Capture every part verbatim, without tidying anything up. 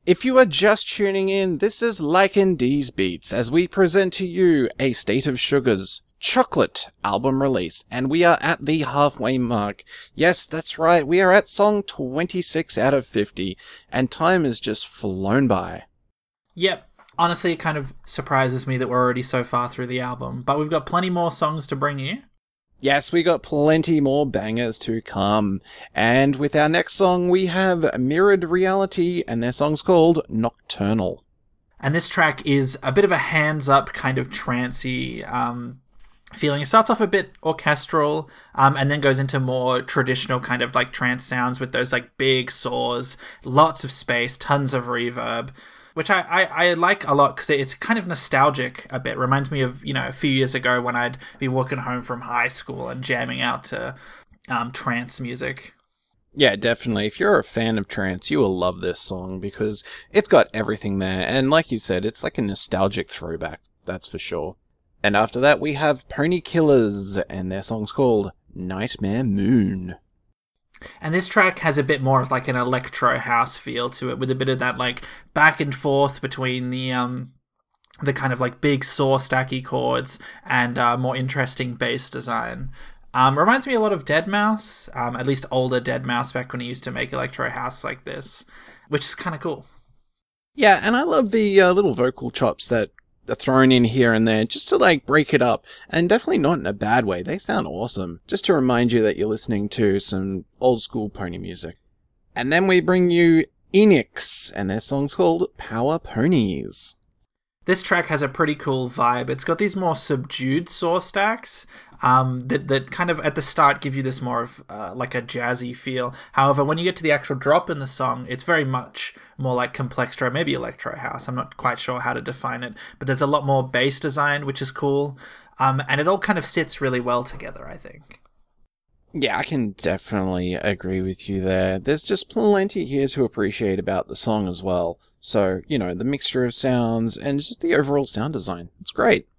If you are just tuning in, this is Lycan D's Beats as we present to you A State of Sugar's Chocolate album release, and we are at the halfway mark. Yes, that's right, we are at song twenty-six out of fifty, and time has just flown by. Yep, honestly it kind of surprises me that we're already so far through the album, but we've got plenty more songs to bring you. Yes, we got plenty more bangers to come. And with our next song, we have Mirrored Reality, and their song's called Nocturnal. And this track is a bit of a hands-up kind of trancey um, feeling. It starts off a bit orchestral, um, and then goes into more traditional kind of like trance sounds with those like big saws, lots of space, tons of reverb, which I, I, I like a lot because it's kind of nostalgic a bit. Reminds me of, you know, a few years ago when I'd be walking home from high school and jamming out to um, trance music. Yeah, definitely. If you're a fan of trance, you will love this song because it's got everything there. And like you said, it's like a nostalgic throwback, that's for sure. And after that, we have Pony Killers, and their song's called Nightmare Moon. And this track has a bit more of like an electro house feel to it, with a bit of that like back and forth between the um the kind of like big saw stacky chords and uh, more interesting bass design. Um, reminds me a lot of deadmau five, um, at least older deadmau five back when he used to make electro house like this, which is kind of cool. Yeah, and I love the uh, little vocal chops that are thrown in here and there just to like break it up, and definitely not in a bad way. They sound awesome, just to remind you that you're listening to some old school pony music. And then we bring you Enix, and their song's called Power Ponies. This track has a pretty cool vibe. It's got these more subdued saw stacks um, that that kind of at the start give you this more of uh, like a jazzy feel. However, when you get to the actual drop in the song, it's very much more like complextro, maybe electro house. I'm not quite sure how to define it, but there's a lot more bass design, which is cool, um, and it all kind of sits really well together, I think. Yeah, I can definitely agree with you there. There's just plenty here to appreciate about the song as well. So, you know, the mixture of sounds and just the overall sound design. It's great.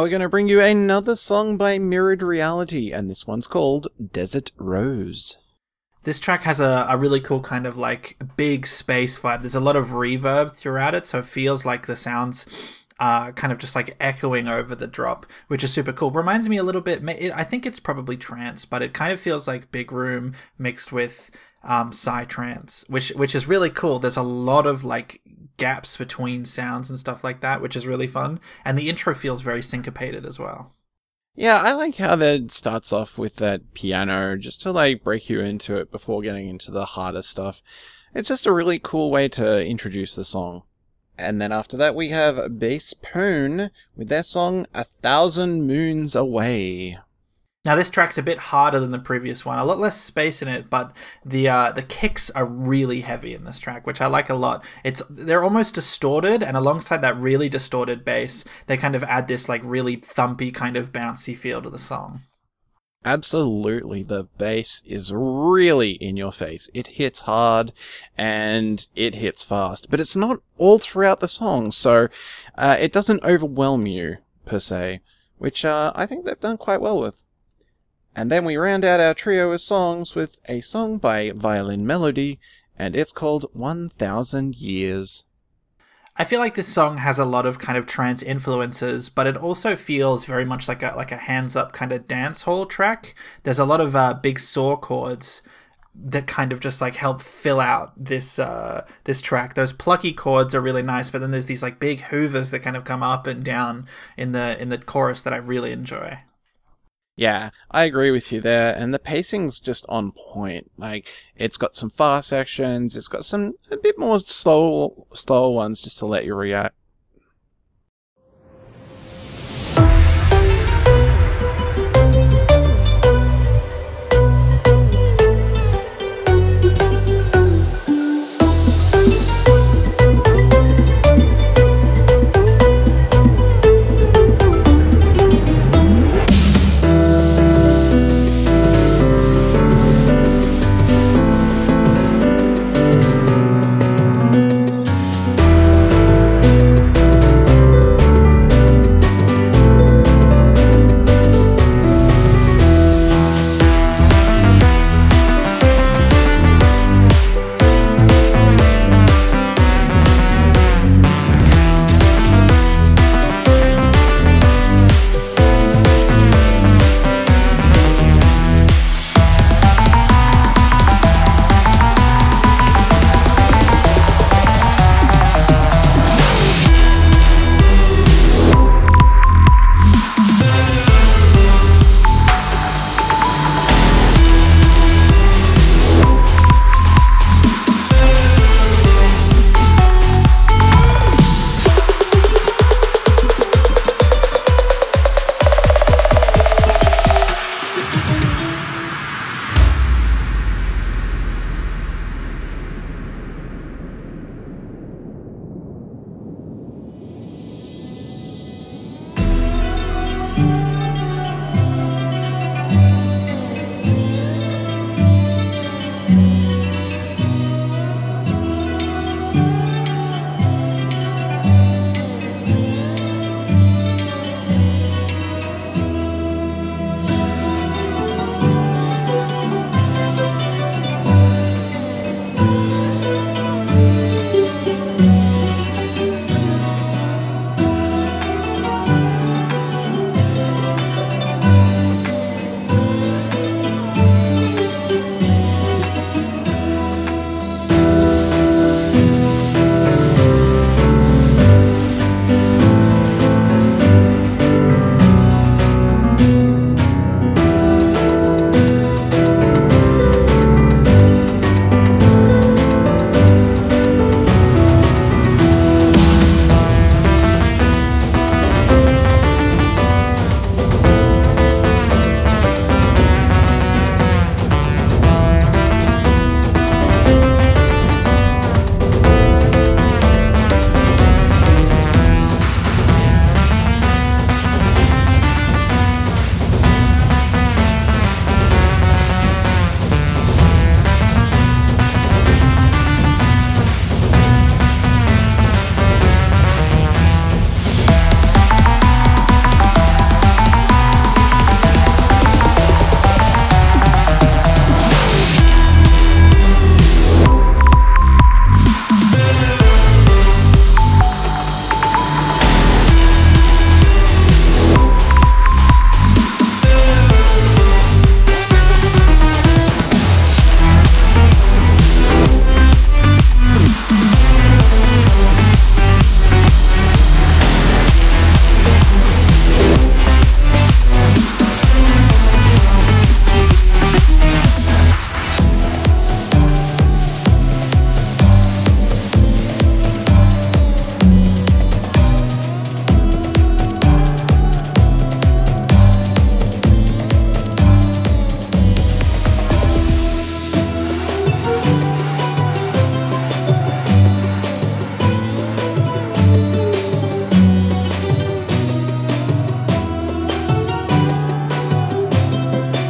we're going to bring you another song by Mirrored Reality, and this one's called Desert Rose. This track has a, a really cool kind of like big space vibe. There's a lot of reverb throughout it, so it feels like the sounds are kind of just like echoing over the drop, which is super cool. Reminds me a little bit, I think it's probably trance, but it kind of feels like Big Room mixed with um, psytrance, which which is really cool. There's a lot of like gaps between sounds and stuff like that, which is really fun. And the intro feels very syncopated as well. Yeah, I like how that starts off with that piano, just to like break you into it before getting into the harder stuff. It's just a really cool way to introduce the song. And then after that we have Bass Pone with their song A Thousand Moons Away. Now this track's a bit harder than the previous one, a lot less space in it, but the uh, the kicks are really heavy in this track, which I like a lot. It's they're almost distorted, and alongside that really distorted bass, they kind of add this like really thumpy kind of bouncy feel to the song. Absolutely, the bass is really in your face. It hits hard and it hits fast, but it's not all throughout the song, so uh, it doesn't overwhelm you per se, which uh, I think they've done quite well with. And then we round out our trio of songs with a song by Violin Melody, and it's called one thousand Years. I feel like this song has a lot of kind of trance influences, but it also feels very much like a like a hands-up kind of dance hall track. There's a lot of uh, big saw chords that kind of just like help fill out this uh, this track. Those plucky chords are really nice, but then there's these like big hoovers that kind of come up and down in the in the chorus that I really enjoy. Yeah, I agree with you there, and the pacing's just on point. Like, it's got some fast sections, it's got some a bit more slow, slower ones just to let you react,